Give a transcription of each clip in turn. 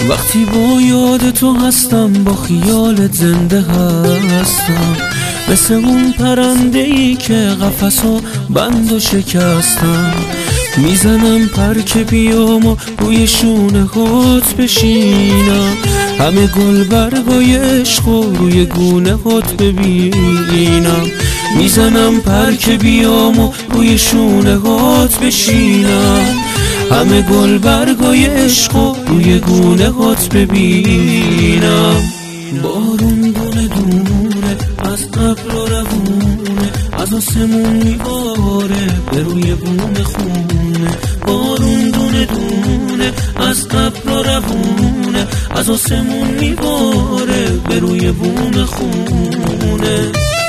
وقتی با یاد تو هستم با خیالت زنده هستم، مثل اون پرنده ای که قفسو بند و شکستم. میزنم پر که بیام و روی شونه هات بشینم، همه گل برگای عشق و روی گونه هات ببینم. میزنم پر که بیام و روی شونه هات بشینم، همه گل برگای عشق و روی گونه هات ببینم. بارون دونه دونه از قبل و روونه، از آسمون میباره به روی بوم خونه. بارون دونه دونه از قبل و روونه، از آسمون میباره به روی بوم خونه.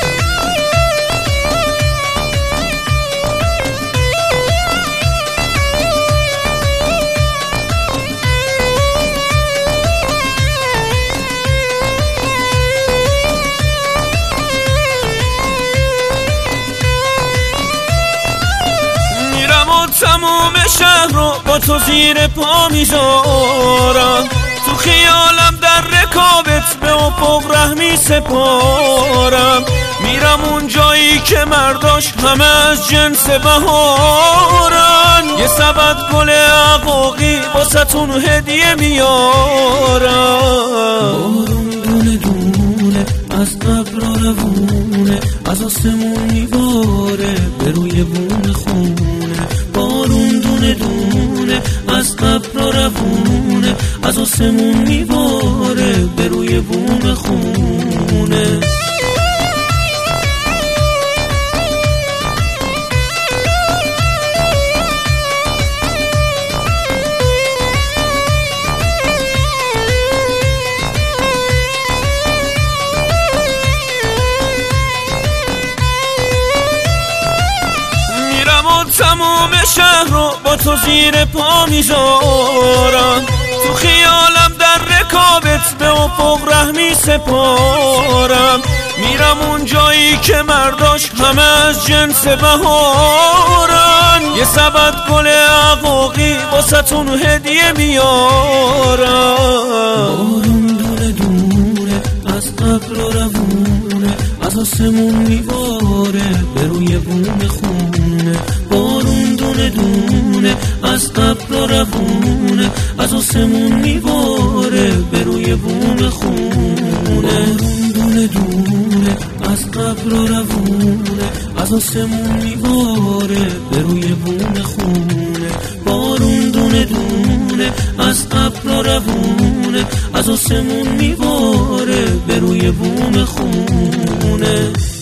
تموم شهر رو با تو زیر پا میذارم، تو خیالم در رکابت به افق رحمی سپارم. میرم اون جایی که مرداش همه از جنس بهارن، یه سبد گل عقاقی واسه‌تون هدیه میارم. بارون دونه دونه از قبل و روونه، از آسمون میباره به روی بوم خونه. بارون دونه دونه از قبل و روونه، از آسمون میباره به روی بوم خونه. تموم شهر رو با تو زیر پا میذارم، تو خیالم در رکابت به افق رحمی سپارم. میرم اون جایی که مرداش همه از جنس بهارن، یه سبد گل عقاقی واسه‌تون هدیه میارم. بارون دونه دونه از قبل و روونه، از آسمون میباره به روی بوم خونه. بارون دونه دونه از قبل و روونه، از آسمون میباره به روی بوم خونه. بارون دونه دونه از قبل و روونه، از آسمون میباره به روی بوم خونه. بارون دونه دونه از قبل و روونه، از آسمون میباره به روی بوم خونه.